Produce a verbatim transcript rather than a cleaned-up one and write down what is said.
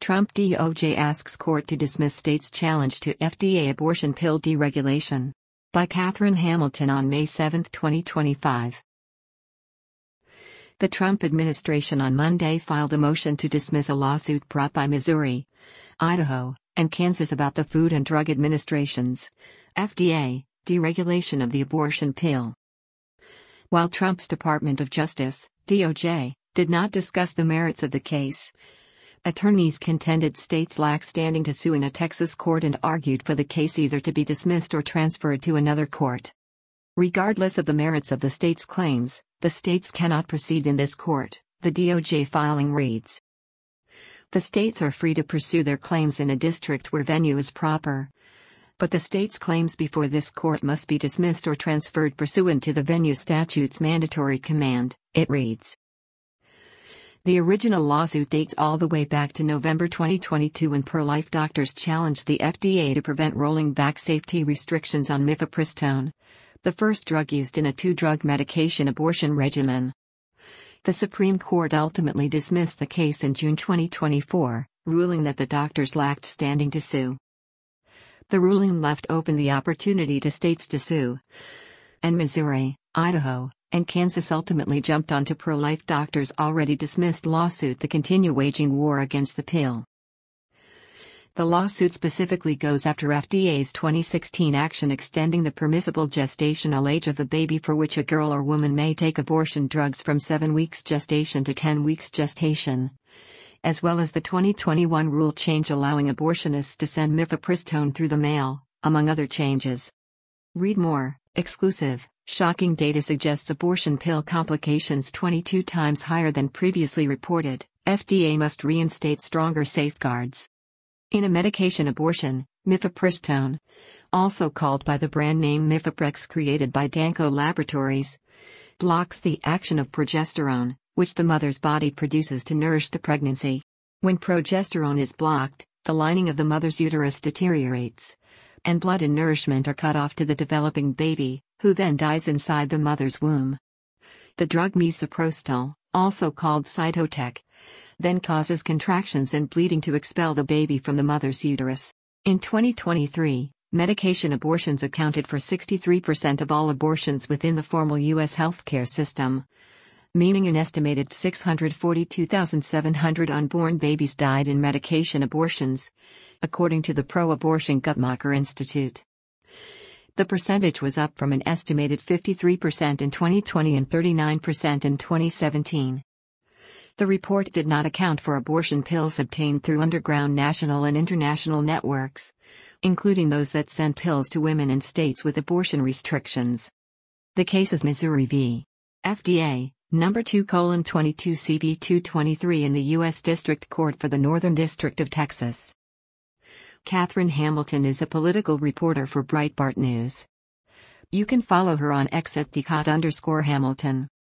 Trump D O J asks court to dismiss state's challenge to F D A abortion pill deregulation. By Catherine Hamilton on May seventh, twenty twenty-five. The Trump administration on Monday filed a motion to dismiss a lawsuit brought by Missouri, Idaho, and Kansas about the Food and Drug Administration's F D A deregulation of the abortion pill. While Trump's Department of Justice, D O J, did not discuss the merits of the case, attorneys contended states lack standing to sue in a Texas court and argued for the case either to be dismissed or transferred to another court. Regardless of the merits of the state's claims, the states cannot proceed in this court, the D O J filing reads. The states are free to pursue their claims in a district where venue is proper, but the state's claims before this court must be dismissed or transferred pursuant to the venue statute's mandatory command, it reads. The original lawsuit dates all the way back to November twenty twenty-two when pro-life doctors challenged the F D A to prevent rolling back safety restrictions on mifepristone, the first drug used in a two-drug medication abortion regimen. The Supreme Court ultimately dismissed the case in June twenty twenty-four, ruling that the doctors lacked standing to sue. The ruling left open the opportunity to states to sue, and Missouri, Idaho, and Kansas ultimately jumped onto pro-life doctors' already dismissed lawsuit to continue waging war against the pill. The lawsuit specifically goes after F D A's twenty sixteen action extending the permissible gestational age of the baby for which a girl or woman may take abortion drugs from seven weeks gestation to ten weeks gestation, as well as the twenty twenty-one rule change allowing abortionists to send mifepristone through the mail, among other changes. Read more. Exclusive. Shocking data suggests abortion pill complications twenty-two times higher than previously reported. F D A must reinstate stronger safeguards. In a medication abortion, mifepristone, also called by the brand name Mifeprex created by Danco Laboratories, blocks the action of progesterone, which the mother's body produces to nourish the pregnancy. When progesterone is blocked, the lining of the mother's uterus deteriorates, and blood and nourishment are cut off to the developing baby, who then dies inside the mother's womb. The drug misoprostol, also called Cytotec, then causes contractions and bleeding to expel the baby from the mother's uterus. In twenty twenty-three, medication abortions accounted for sixty-three percent of all abortions within the formal U S healthcare system, meaning an estimated six hundred forty-two thousand seven hundred unborn babies died in medication abortions, according to the pro-abortion Guttmacher Institute. The percentage was up from an estimated fifty-three percent in twenty twenty and thirty-nine percent in twenty seventeen. The report did not account for abortion pills obtained through underground national and international networks, including those that send pills to women in states with abortion restrictions. The case is Missouri v. F D A, number two colon twenty-two C V two twenty-three in the U S District Court for the Northern District of Texas. Catherine Hamilton is a political reporter for Breitbart News. You can follow her on X at the Cot underscore Hamilton.